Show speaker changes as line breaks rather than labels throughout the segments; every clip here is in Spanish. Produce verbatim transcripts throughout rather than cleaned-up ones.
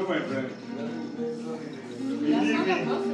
my friend.
Ya son las doce.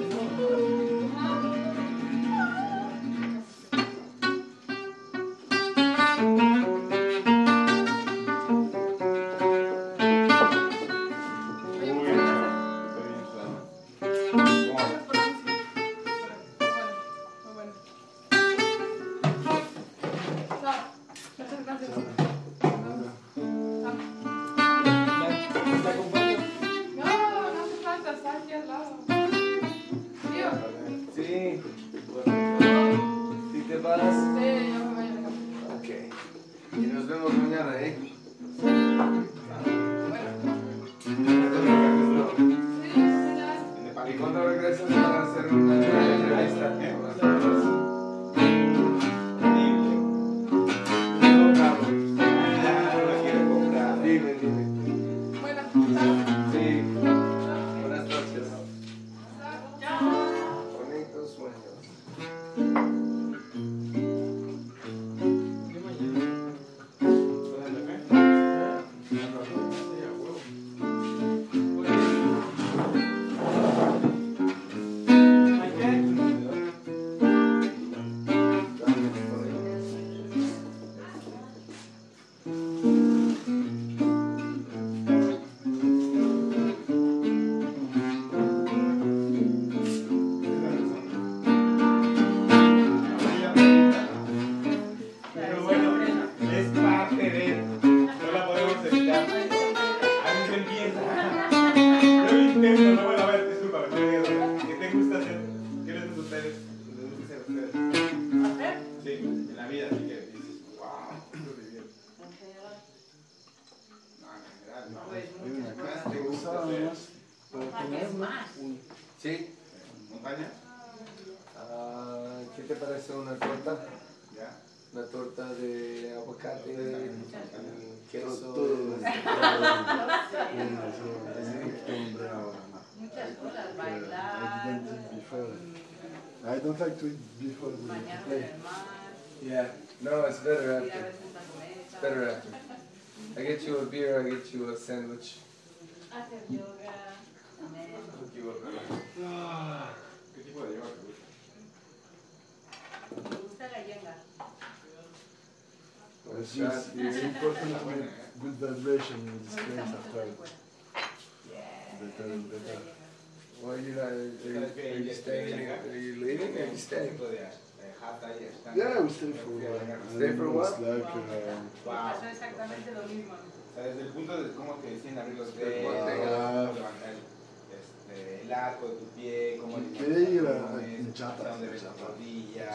¿Sí? ¿Montaña? Ah, ¿qué te parece una torta? ¿Ya? Una torta de aguacate y queso.
Muchas cosas, bailar.
I don't like to eat before the play.
Yeah, no, it's better after. It's better after. I get you a beer, I get you a sandwich.
Hacer yoga.
¿Qué tipo de yoga te gusta?
Me gusta la yenga.
It's, just, it's important to make good vibration in this place after. Better and better.
Well, you know, are you, are you staying? Are you leaving? Or are you staying?
Yeah, we stay for a while.
Stay for a while?
It's like, uh,
Pasó exactamente lo mismo.
O sea, desde el punto de cómo te deciden abrir los dedos,
Wow.
cómo levantar el, este, el arco de tu pie, cómo
¿Qué
limpiar
era?
los
Hinchata,
dónde ves la
hinchata.
rodilla.